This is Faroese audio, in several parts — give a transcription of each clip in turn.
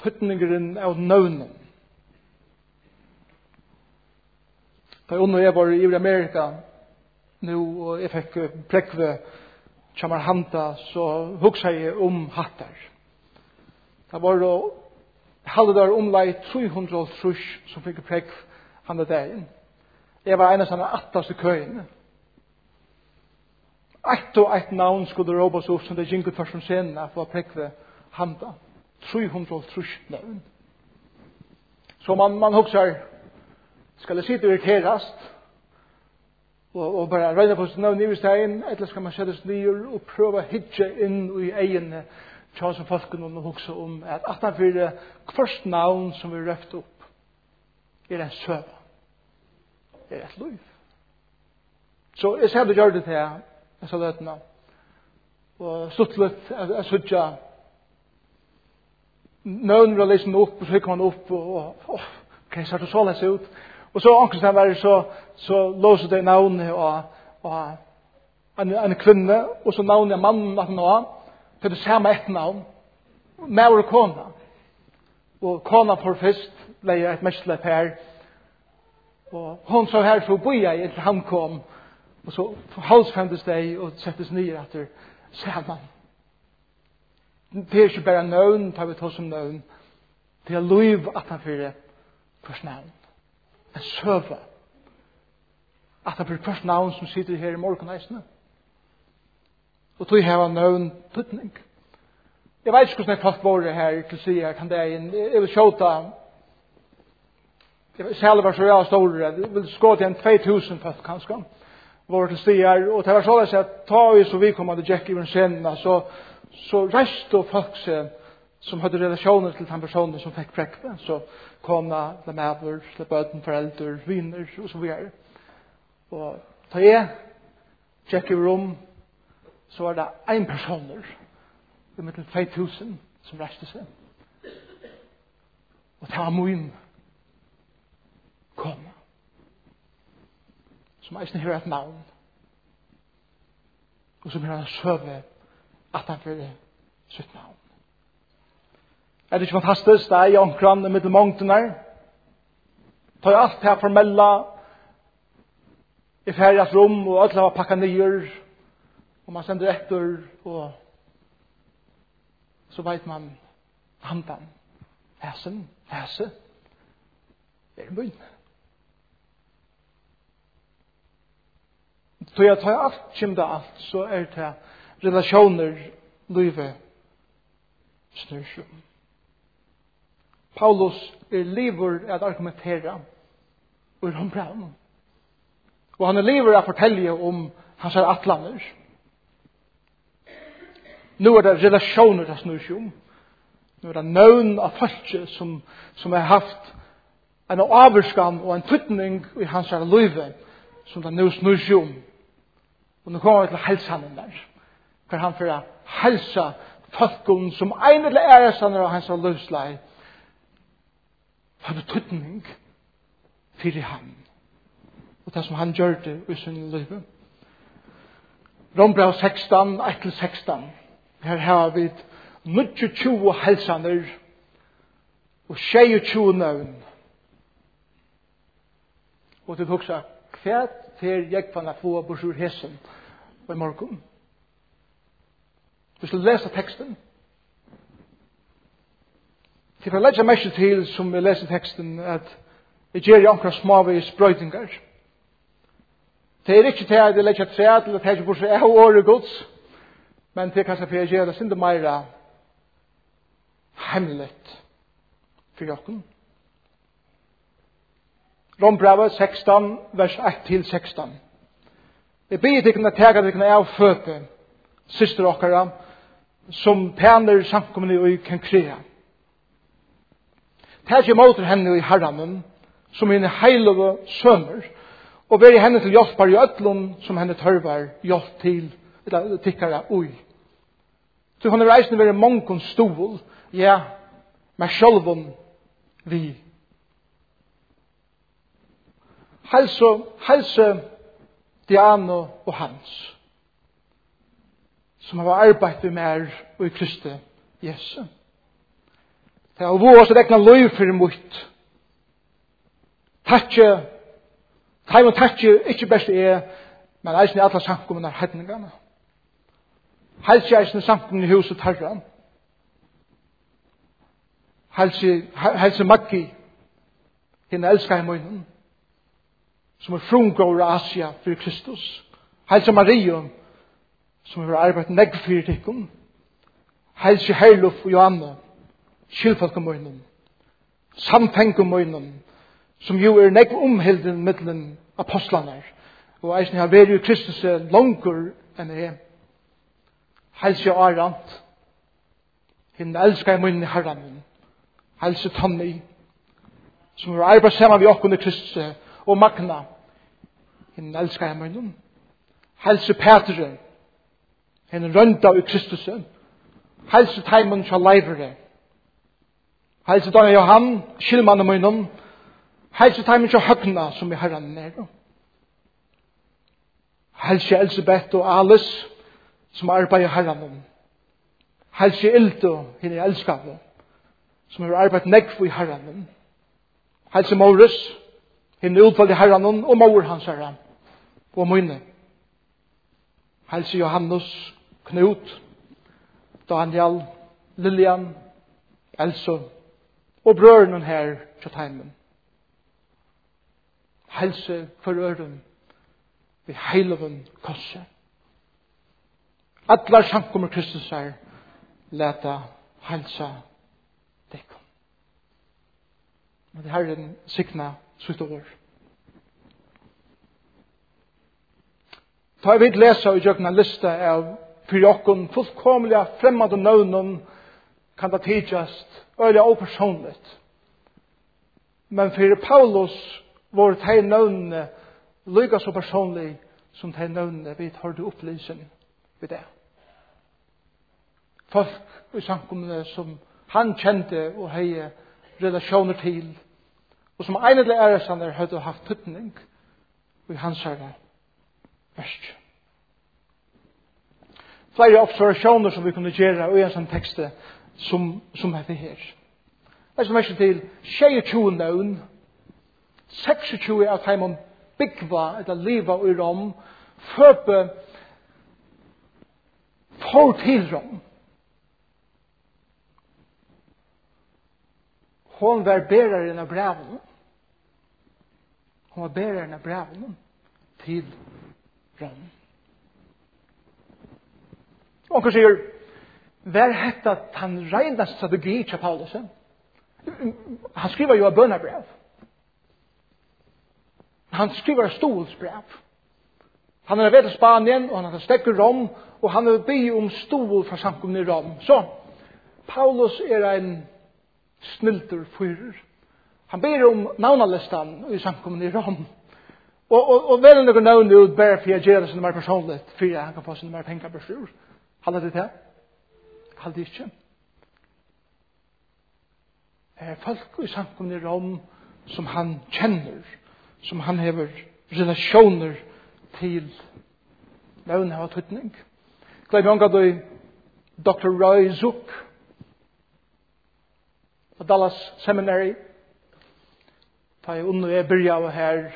tøtningeren av nøvnen. Da jeg var i Amerika nu, og jeg fikk prekve Chamar Hanta, så hugsa jeg hattar. Det var da halvdar omlai 300 trus som fikk prekve handa dagen. Jeg var en av sånne 8. køyene. Eitt navn skulle råbas opp som det gikk ut først som scenen for å prekve handa. 300 trus navn. Så man hugsar, skal jeg sitte og irriterast, og bare regne på sin navn i stein, eller skal man settes ned og prøve å hitje inn i egene tja som folken og hugsa om at han fyrir hvert navn som vi røft opp en søv. Et liv. Så jeg ser det gjør det til jeg sa løtene. Og stuttlet jeg sutja nøvn var liksom opp, og så gikk man opp, og ok, så det så lest ut. Og så ankerst var det så låste det navnet og en kvinne, og så navnet mannen at nå, til det samme ett navn. Med og kona. Og kona for først ble et mestlet her. Og hon så her så boja i til han kom. Og så halsfemtes det og settes ned etter sammen. Det er ikke bare nøvn, tar vi ta som nøvn. Det er liv at han fyrir først navn. En søve. At han fyrir først navn som sitter her i morgeneisene. Og tog heva nøvn tutning. Jeg vet ikke hvordan folk var her til sida kan det inn. Jeg vil skjåta selv var så jeg store. Jeg vil skå til en 2000 folk kanskje. Var til sida. Og det var så at ta vi så vi kom til Jack i den scenen så reiste folk seg som hadde relasjoner til den personen som fikk prekve. Så kona, lemæver, bøten, foreldre, viner og så videre. Og ta jeg Jack i rom så var det en personer i mittel 2000 som reiste seg. Og det var min kona som eisen hører et navn og som hører en søve at han fyrir sitt navn. Er det ikke fantastisk? Det er i omkran i mittel mångtene tar jeg alt det formella i ferias rom og alt det var pakka nyer og man sender etter og så vet man handan hæse er munn. Så jeg tar alt kjem det alt så er det relasjoner livet snurr om. Paulus er liver at argumentera og er ombraun. Og han er liver at fortelje om hans atlaner. Nu er det relasjoner til snurr om. Nu er det nøvn av folk som har haft en avskan og en tøtning i hans liv som det nu snurr om. Og nu kommer vi til helsanen der. For han får helsa folkene som en eller æresaner av hans livsleie hadde tøtning for han. Og det som han gjør det i sin liv. Rombrev 16, 1-16. Her har vi 29 helsaner og 22 nøvn. Og det tok seg hver til jeg fann å få bursur hesen og i morgen. Vi skal lese teksten. Til å legge meg til som vi leser teksten at jeg gjør i omkring småvis brøytingar. Det er ikke til at jeg legger tre til at jeg ikke bursur av året gods, men det kan jeg for jeg gjør det sinde meira hemmeligt for jokken. Rombrevet 16, vers 1-16. Jeg ber dere å tega dere av føte, syster okkara, som tæner samkommende i Kenkrea. Teg imot henne i herranen, som henne heilove sønner, og veri henne til hjelpar i ødlun, som henne tørvar hjelp til, eller tikkara ui. Så henne reisende veri mongon stol, ja, med sjølvun vi. Helse Diano og Hans, som har arbeidet med mer og i Kristi Jesu. Det har vært å rekne løy for mot. Taim og tatje ikke best men eisen i alle samkommende hedningene. Helse eisen i samkommende huset herren. Helse Maggi, henne elsker i munnen, som frungår av Asia for Kristus. Helse Maria, som har arbeidet negg for tikkun. Helse Herluf og Johanne, skilfolk i munnen, samtenk i munnen, som jo negg omhilden mittelen apostlene, og eisen har vært i Kristus langer enn Helse Arant, henne elsker i munnen i herren. Helse Tanni, som har arbeidet sammen med oss i Kristus, og Magna, henne elsker jeg munnen. Helse Petre, henne rønda i Kristus. Helse Taimon til leivere. Helse Daniel Johan, skilmann i munnen. Helse Taimon til Høgna, som er herren nere. Helse Elisabeth og Alice, som arbeider herren. Helse Ildo, henne elsker jeg, som har arbeidet negv i herren. Helse Morris, henne utvalg i herren, og mor hans herren, og mine. Helse Johannes, Knut, Daniel, Lilian, Elsa, og brøren her til heimen. Helse for øren, vi heiloven korset. Atlar samkommer Kristus her, leta helsa dekkom. Og det her er en sikna sutt over. Ta vi lesa i jøkna lista av fyrokken fullkomliga fremmede nøvnen kan det tidjast øyelig og personligt. Men for Paulus var det nøvnene lykka så personlig som det nøvnene vi tar det opplysen ved det. Folk i samkommende som han kjente og hei relasjoner til, og som egentlig æresander hadde haft tøtning i hans herre verst. Flere observasjoner som vi kunne gjøre i en sånn tekst som er det her. Det er som verst til 22 nøvn, 26 av heimen byggva eller liva i Rom, føpe for til Rom. Hon var bäraren av breven. Hon var bäraren av breven till Rom. Och hon säger, var hette att han regnar strategi till Paulus? Han skriver ju ett bönabrev. Han skriver ett stolsbrev. Han har varit i Spanien och han har ställt i Rom och han har bett om stol för samkommen i Rom. Så, Paulus är en snilter fyrer. Han ber om navnalistan i samkommen i Rom. Og vel noen navn ut bare for å gjøre det som er personlig, for han kan få sin mer penger på styr. Halder det til? Halder det ikke? Folk i samkommen i Rom som han kjenner, som han har relasjoner til navn av tøtning. Glem jeg at Dr. Roy Zuck på Dallas Seminary. Da jeg begynte av her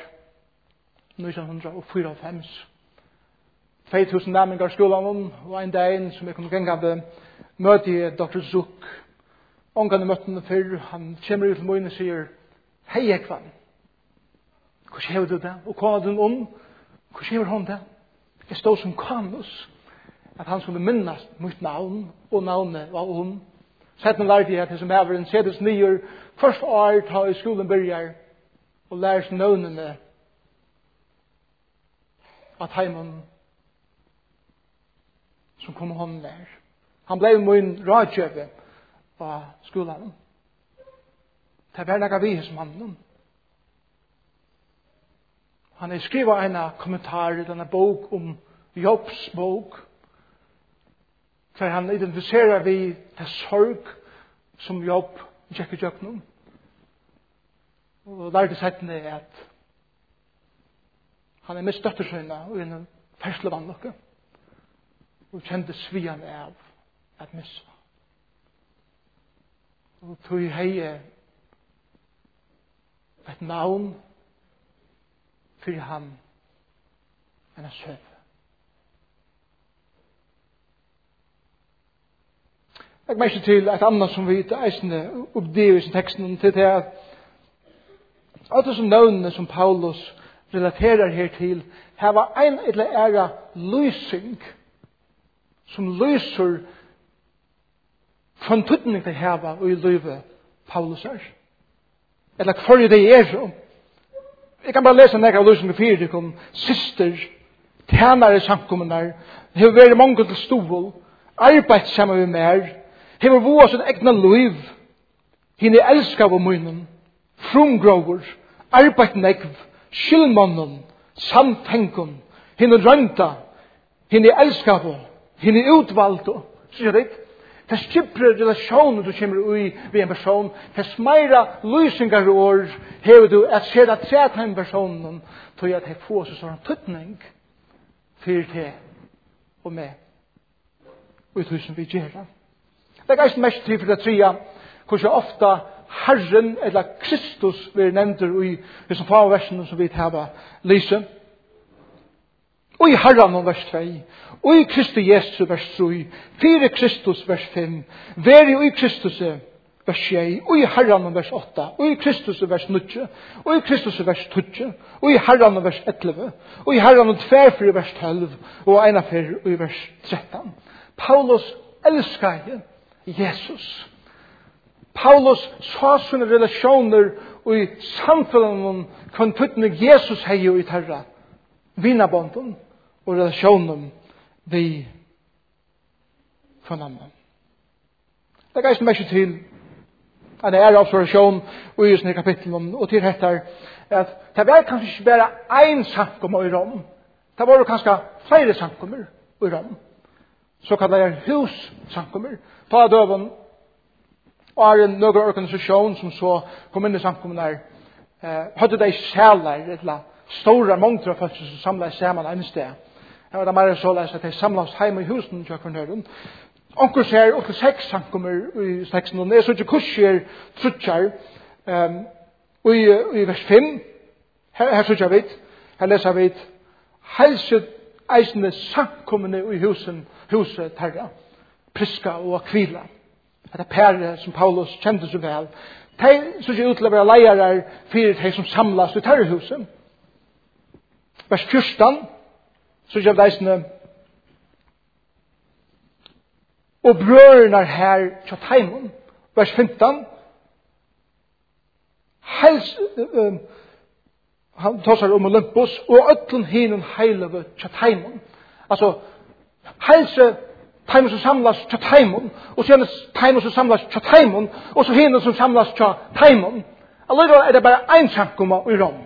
1994. 2000 nærmengar skolan og en dag som jeg kom gengande møte Dr. Zuck. Ångane møtte han før. Han kommer ut til munnen og sier, hei Ekvan, hvordan hever du det? Og hva er du om? Hvordan hever hun det? Jeg stod som kanus at han skulle minnes mitt navn og navnet var hun. Setten lærte jeg til som everen sedes nyer først år ta i skolen byrjar og læres navnene at heimen som kom hånden der. Han ble min rådkjøpe på skolen. Det var nægget vi som han. Han har skrivet en kommentar i denne bok om Jobs bok, for han identifiserer vi til sorg som Jobb gikk i jøkken. Og lærte settene at han mist døttersøyna og en ferslevann og kjente svian av at missa. og tog hei et navn for han enn a søv. Jeg merker til et annet som vi eisende oppdever i teksten til det at alle som navnene som Paulus relaterer her til her var en eller æra lysing som lyser från tutning til heva og i livet Paulus er. Eller hva det er så. Jeg kan bare lese en av lysingen for det kom syster, tjenere samkommuner, hever vært mange til stol, arbeid sammen med mer, hever våre sitt egna liv, henne elskar av munnen, frumgrover, arbeid negv, skyldmannen, samtenken, henne rønta, henne elskar av, henne utvalgte, sier det ikke? Det stipre relasjoner du kommer i ved en person, det smeira lysingar år hever du at se at træt en personen til at det får seg sånn tøtning for det og med og i tusen vi gjør det. Det er ikke mest tid for det tria hvordan ofta Herren eller Kristus blir nevnt i disse få versene som vi tar lyse. Og i Herren om vers 2, og i Kristi Jesu vers 3, 4 Kristus vers 5, veri i Kristus vers 6, og i Herren om vers 8, og i Kristus vers 9, og i Kristus vers 12, og i Herren om vers 11, og i Herren om 2 vers 12, og 1 i vers 13. Paulus elskar Jesus. Paulus sa sine relasjoner og i samfunnet kontutning Jesus hei og i terra vinnabonden og relasjonen vi fornammer. Det er ikke mye til en observasjon og i sånne kapitlen og til dette at det var kanskje ikke bare en samkommer i Rom. Det var kanskje flere samkommer i Rom. Så kan det være hussamkommer. Ta døven og er en nøyre organisasjon som så kom inn i samkommer hadde de sjæler eller stora mångder av folk som samlas sammen en sted. Det var mer så at de samlas hjemme i husen til Akvarnøren. Onkel ser opp til 6 samkommer i teksten, og det er så ikke kurser trutjar. I vers 5, her trutjar vi, her leser vi, helset eisende samkommene i huset terra, Priska og Aquila. Det er pære som Paulus kjente så vel. De som ikke utlever leirer for de som samlas i terrehuset. Vers 14, så gjør deisene og brødrene her til Taimon. Vers 15, han tar seg om Olympus, og øtlen hinen heileve til Taimon. Altså, helse Taimon som samlas til Taimon, og så Taimon som samlas til Taimon, og så hinen som samlas til Taimon. Allerede er det bare en samkomma i Rom.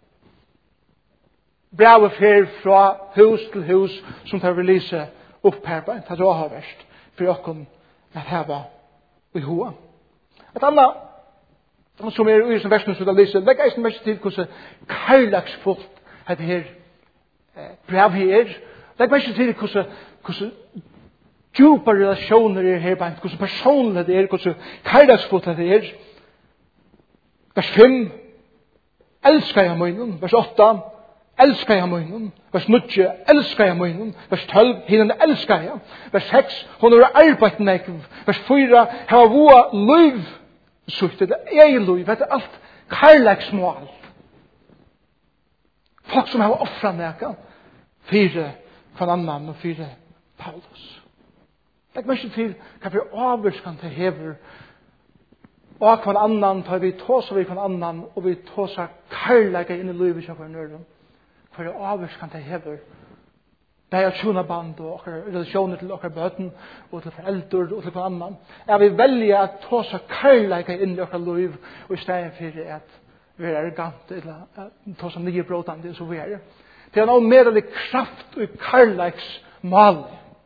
Brevet fer fra hus til hus som tar release opp her på en. Det har vært for åkken at heva i hoa. Et annet som er i som versen som det lyser, legger jeg mest til hvordan karlagsfullt dette her brev her. Legger mest til hvordan djupa relasjoner er her på en, hvordan personlig det er, hvordan karlagsfullt det er. Vers 5, elskar jeg munnen. Vers 8, elskar jeg munnen. Vers 9, elskar jeg munnen. Vers 12, henne elskar jeg. Vers 6, hun har arbeidt nekv. Vers 4, her var våre liv sutt. Det er liv. Det er alt karlagsmål. Folk som har offret nekv. 4 for annan og 4 Paulus. Legg meg ikke til hva vi avvurskan til hever og hva annan tar vi tåsa vi hva annan og vi tåsa karlaga inn i livet som hver nøren. For det avvurskan til hever. Det er tjonaband og relasjoner til okkar bøten og til foreldre og til hva annan. Er vi velger at tåsa karlaga inn i okkar liv og i stedet for at vi er arrogant eller tåsa nye bråtande så vi er. Det er noe medelig kraft og karlags mal.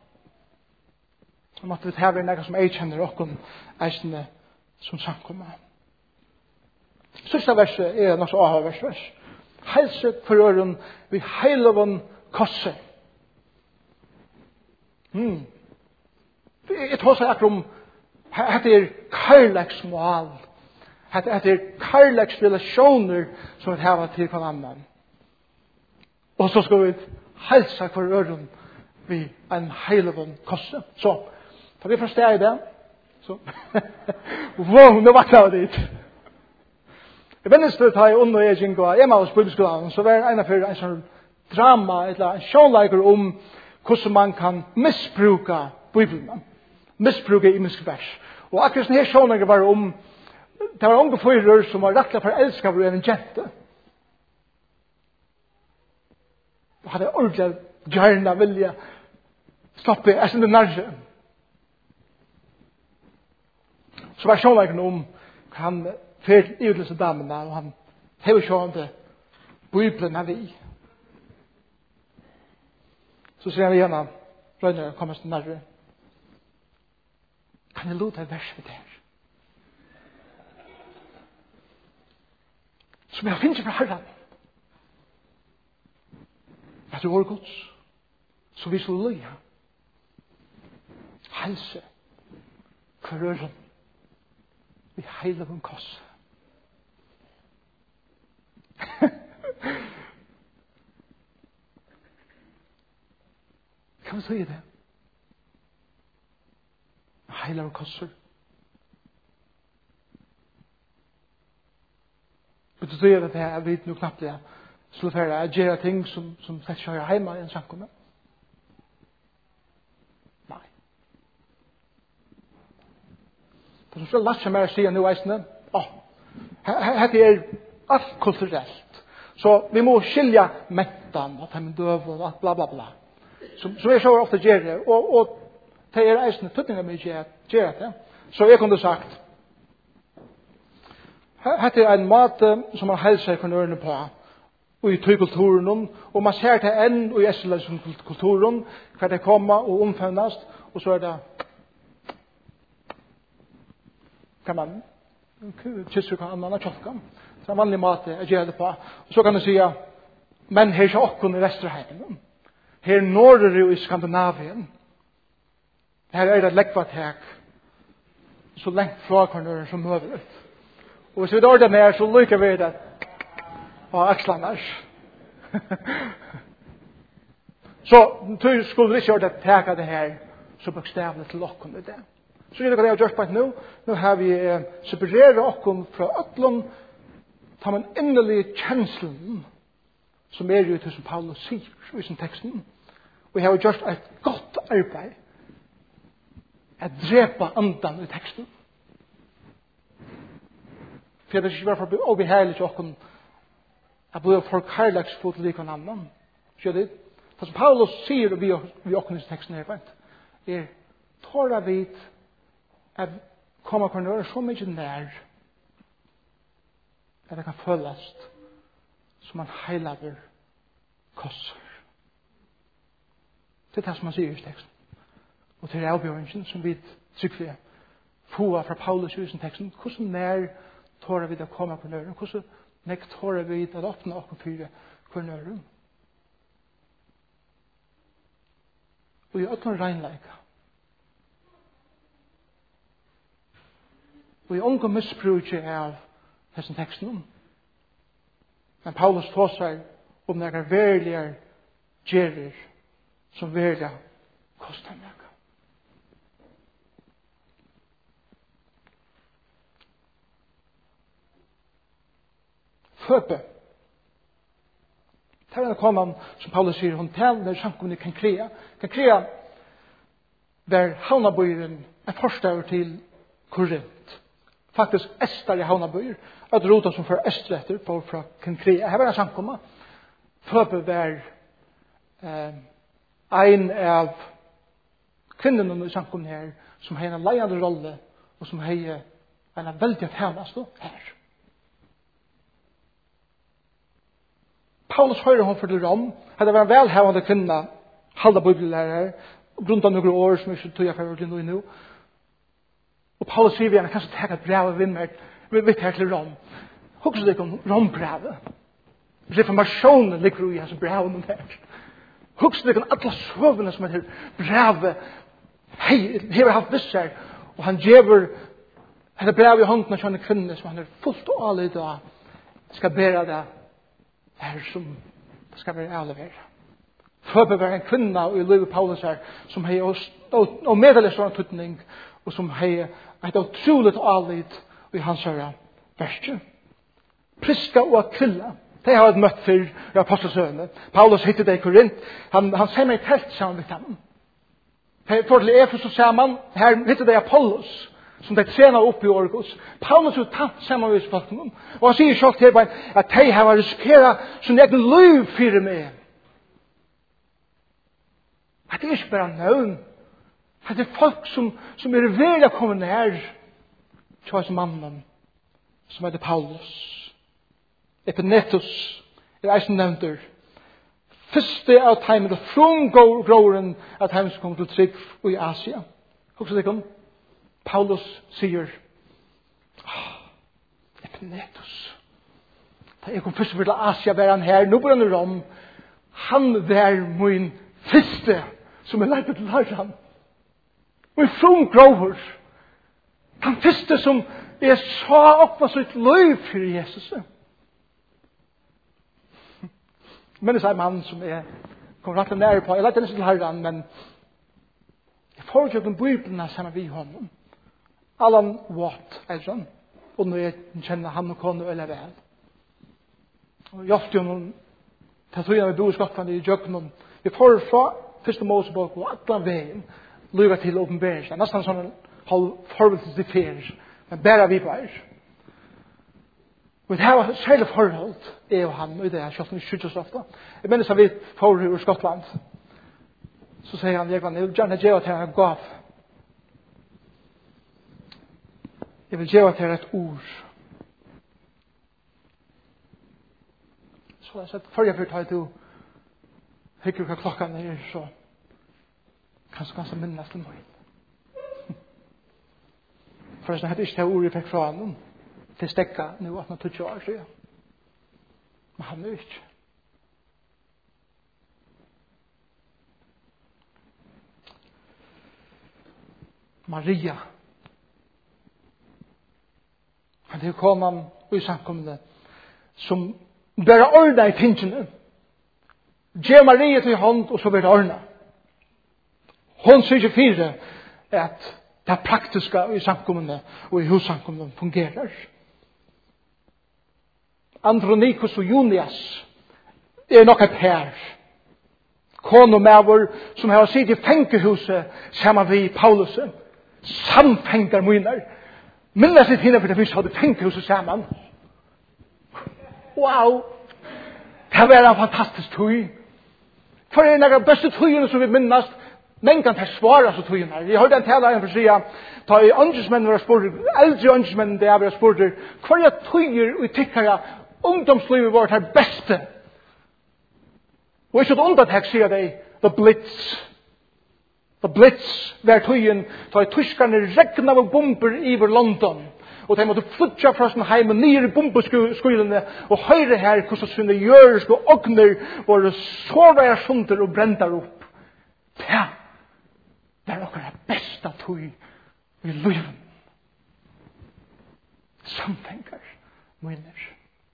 Om at vi tar vi nekka som ei kjenner okkon eisene som samkomma. Sørsta verset er nok så avhørsvers. Helse for øren vi heiloven kosse. Jeg tar seg akkur om Det kærleiksmål. Det kærleiksrelationer som vi har til hver annan. Og så skal vi hälsa for øren vi en heilig kosse. Så, for vi forstår i det. Så, wow, nå var jeg dit. Jeg vet ikke ta i under jeg gikk og hjemme hos bibelskolen, så var det en sånn drama, eller en sjånleiker om hvordan man kan misbruka Bibelen. Misbruka imenske vers. Og akkurat sånn her sjånleiker var om, det var unge fyrer som var rettelig forelsket av en jente. Og hadde ordentlig gjerne vilja stoppe, jeg synes det nærmere. Så var sjånleiken om han fer i disse damene, og han hever sjående Bibelen er vi. Så sier han igjen, Røyner, kommer til nærmere. Kan jeg låte et vers for det her? Som jeg finner fra Herren. At det var Guds. Så vi skulle løye. Helse. Kørøren. Vi heiler en kosse. Kan vi si det? Heiler en kosser. Betyder det at vi nå knapt det skulle færre at gjøre ting som slett ikke hører hjemme i en samkomne? Nei. Det som skal lagt seg mer å si nå eisene, dette er alt kulturelt. Så vi må skilja mentan, at de er døv og bla bla bla. Som jeg så ofte gjør det, og det er eisene tøtninger mye gjør det. Så jeg kunne sagt, dette er en mat som man helser for nørene på, og i tøykulturen, og man ser det enn og i Esseløyskulturen, hva det kommer og omfønnes, og så er det, kan man kysse hva annan av kjolkan. Så det er en vanlig mat jeg gjør det på. Og så kan du si, men her er ikke åkken i Vesterheimen. Her er Norge i Skandinavien. Her er det lekkvartek, så lengt fra hverandre som mulig. Og hvis vi dår det ned, så lykker vi det av akslene. Så du skulle ikke gjøre det teka det her så bokstavlig til åkken i det. Så gjør det hva jeg har gjort på et nå. Nå har vi separeret åkken fra øtlen, tar man innerlig kjenslen som er jo til som Paulus sier i sin teksten. Og jeg har gjort et godt arbeid at drepa andan i teksten. For det er ikke bare for å bli herlig til åkken at bli for kærleksfot lik en annan. Så det som Paulus sier vi åkken i teksten her er tåra vid at komme på nøyre så mye nær at det kan føles som en heilader kosser. Det er det som han sier i teksten. Og til avbjørningen som vi trykker få fra Paulus i teksten, hvordan nær tårer vi å komme på nøyren? Hvordan nær tårer vi å åpne opp for nøyren? Og i åttende regnleika. Og i unge misbruk av hessen teksten. Men Paulus tåser om nære verlige gjerer som verlige koster nære. Føpe. Det er en kommand som Paulus sier, hun taler samkomne kan krea. Kan krea der havnabøyren er forstaver til Korint. Faktisk Ester i havnabøyer. At rota som for Ester etter på fra Kankrea. Her var en samkomma. Føpe var en av kvinnerne i samkommen her som har en leiande rolle og som har en veldig tjenest her. Paulus hører hon for til Rom. Hadde vært en velhavende kvinne, halda bibellærer, grunnt av noen år som ikke tog jeg for å nå. Og Paulus sier vi gjerne, kanskje ta et brev vi tar til Rom. Husk deg om Rom-brevet. Reformasjonen ligger i hans brevet her. Husk deg om alle søvnene som er til brevet. Hei, har haft visse her. Og han gjør henne brev i hånden av kjønne kvinne som han fullt og allit og skal bære det her som det skal være avleveret. Føbe var en kvinne i livet Paulus her som har og medelig sånn tøtning og som har et utroligt allit i hans herre verste. Priska og Aquila. De har møtt for i apostelsøvende. Paulus hittet det i Korint. Han ser meg telt sammen med dem. Her får til Efesus sammen. Her hittet det Apollos som de trener opp i Orgos. Paulus er tatt sammen med folkene. Og han sier selv til meg at de har risikeret sin egen liv for meg. At det er ikke bare nøvn. At det er folk som er ved å komme nær til oss mannen som heter Paulus. Epinetus er eisen nevnter. Første av timen og frumgråren av timen som kom til trygg i Asia. Husker det kom? Paulus sier Epinetus. Da jeg kom først til Asia var han her. Nå bor han i Rom. Han var min første som er leitet til herren. Min frumgråer. Han første som jeg sa opp av sitt liv for Jesus. Men det er en mann som jeg kom rett og nære på. Jeg lette nesten til herren, men jeg får ikke den Bibelen sammen vi honom. Alan Watt er sånn. Og når jeg kjenner han og kone eller vel. Og jeg ofte jo noen til tog jeg bor i Skottland i Jøkken. Jeg får fra første Mosebok og alle veien lyga til åpenbærelsen. Nesten sånn hold forberedelse til ferie. Men bare vi bare. Og det her var særlig forhold, jeg og han, og det er kjøpt mye skjøttes ofte. Jeg minnes at vi får i Skottland. Så sier han, jeg vil gjerne gjøre til en gav. Jeg vil gjøre til et ord. Så jeg sa, før jeg får ta til hykker hva klokken er, så kanskje minnes til meg. Forresten, jeg hadde ikke det ordet jeg fikk fra han. Til stekka nu at man tog år siden. Men han er ikke. Maria. Han er kommet i samkommende som bare ordnet i tingene. Gjør Maria til hånd og så blir det ordnet. Hun sier ikke fire at det praktiske i samkommende og i hussamkommende fungerer. Andronikos og Junias er nok et her. Kone og maver som har sittet i fengehuset sammen med Paulus. Samfengar miner. Minnes litt henne for det vi hadde fengehuset sammen. Wow! Det var en fantastisk tøy. For en av de beste tøyene som vi minnes, men kan ta svara så tøyene. Jeg hørte en talare for å si ta i åndsmenn var spurt, eldre åndsmenn det er spurt, hva er tøyer og tykkere ungdomslivet vårt er beste? Og ikke et undertek sier de, The Blitz. The Blitz var tøyen, ta i tyskerne regna av bomber iver London. Og de måtte flytja fra sin heim og nere i bombeskulene og høyre her hvordan sinne jøriske og ogner var såra sunder og brendar opp. Ja, det er okkar besta tøy i livet. Samtenker minner.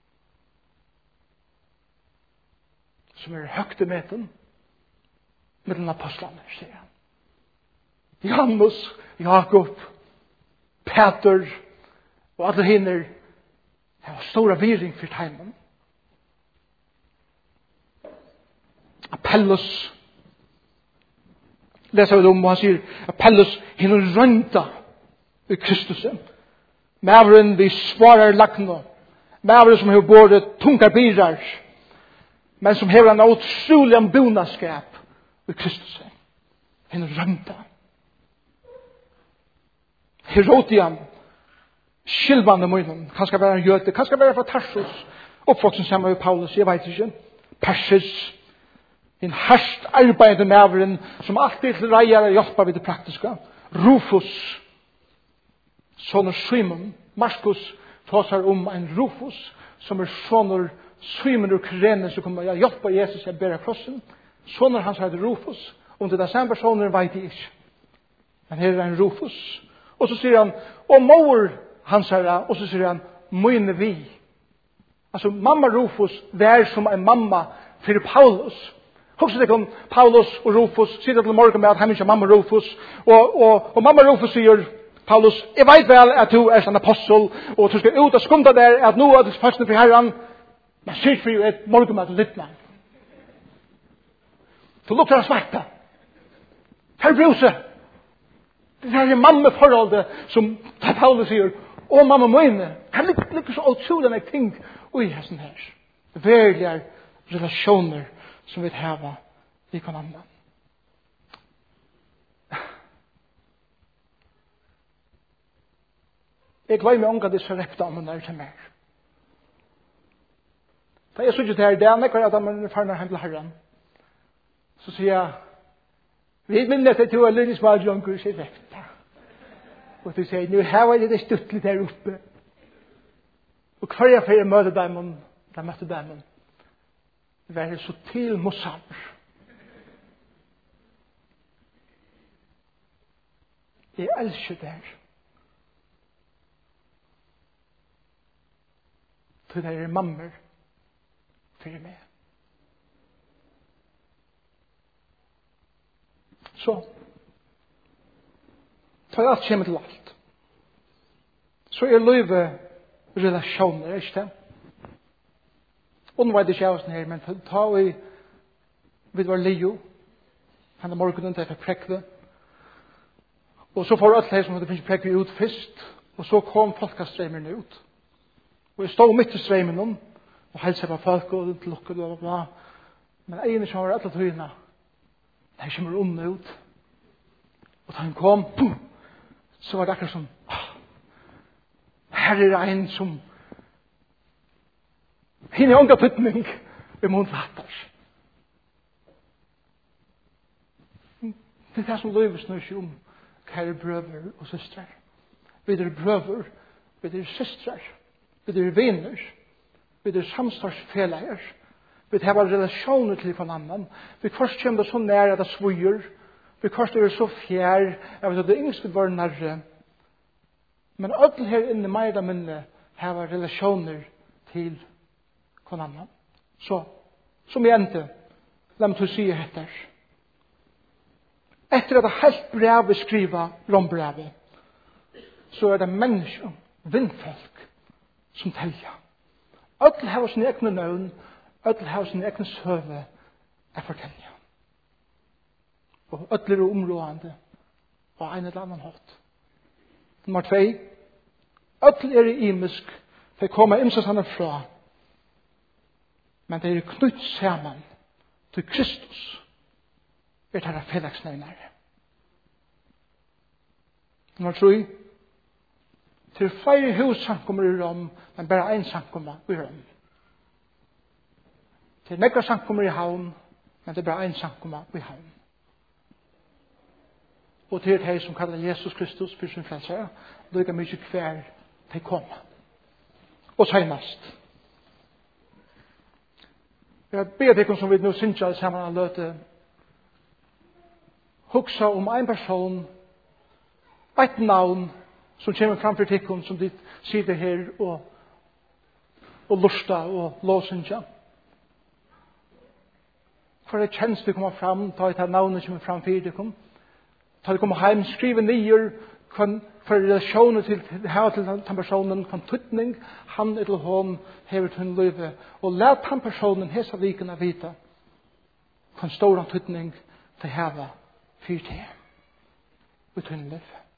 Som er høgt i meten med den apostlene, sier han. Johannes, Jakob, Peter og alle hinner har stora viring for heimen. Apellos leser vi om, og han sier Apellos hinner rønta i Kristus. Maveren vi svarer lagna. Maveren som har både tunga birar, men som har en utrolig bonaskap i Kristus. Hinner rønta. Herodian, skilvande munnen, kan skal være en jøde, kan skal være fra Tarsus, oppvoksen sammen med Paulus, jeg vet ikke, Persis, en harst arbeidende maveren, som alltid til reier og hjelper ved det praktiske, Rufus, sånne Simon, Markus, tåser om en Rufus, som er sånne Simon og Kyrene, som kommer å hjelpe Jesus å bære krossen, sånne hans heter Rufus, og til det samme personer vet jeg ikke, men her er en Rufus, Och så säger han, och mor hans herra, och så säger han, mine vi. Alltså mamma Rufus var som en mamma för Paulus. Också det kom Paulus och Rufus sitter till morgon med att han inte mamma Rufus. Och mamma Rufus säger, Paulus, jag vet väl att du är en apostel och du ska ut och skumta där att nu är det första för Herren. Men sitt för ju ett morgon med att lyssna. Så luktar svarta. Herr Bruse. Det här är mamma förhållande som Paulus säger. Och mamma mine. Han ligger så otroligt ting i hästen här. Verkliga relationer som vi har i kan annan. Jeg glemmer ånga disse repdammene til meg. Da jeg synes det her, det er nekker at man farner hjem til Herren. Så sier jeg, vi minner til to eller små dronker sier repda. Og du sier, nu her var det stuttelig der oppe. Og hver jeg fyrir møte dem, da møtte dem, det var så til mossamer. Jeg elsker det her. For det er mammer for meg. Så tar alt kommer til alt. Så er livet relasjoner, ikke det? Unnveit ikke av oss her, men ta vi vid var Leo, han er morgenen til jeg prekve. Og så får alle her som hadde finnes prekve ut først, og så kom folkestreimerne ut. Og jeg stod midt i streimen og helse på folk og til lukke, bla bla bla. Men en som var alle tøyene, de kommer onde ut. Og da han kom, boom, så var det akkurat som, her er en som henne er unga tøytning i månfatters. Det er det som løyver snør seg om, kære brøver og søstre. Vi er brøver, vi er søstre. Vi er venner, vi er samstagsfelager, vi har relationer til hverandre, vi først kommer så nær at det svøyer, vi først er så fjær, jeg vet at det yngste var nærre, men alle her inne mer eller mindre har relationer til hverandre. Så, som jeg endte, la meg til å si etter. Etter at det helt brevet skriver rombrevet, så er det mennesker, vindfolk, som telja. Ødel har sin egne nøvn, ødel har sin egne søve å fortelle. Og ødel er områdende på en eller annen hatt. Nummer 2. Ødel er imisk for å komme innsatsene fra, men det er knytt sammen til Kristus. Det er fellesnevnere. Nummer 3. Til flere hussankommer i Rom, men bare en sankommer i Rom. Til nekka sankommer i havn, men det er bare en sankommer i havn. Og til de som kallar Jesus Kristus for sin frelsere, lykker mye hver til komme. Og senest. Jeg ber deg som vi nå synes alle sammen har løte hugsa om en person, et navn, som kommer framfor tikkun, som de sitter her og lusta og låsynja. For det kjennes det kommer fram, ta et av navnet som er framfor tikkun. Ta det kommer heim, skrive nyer, for relasjoner til den personen, kan tøtning, han eller hon hever til en løyve, og let den personen hesa likene vite, kan stor tøtning til heva fyrtid, ut til en løyve.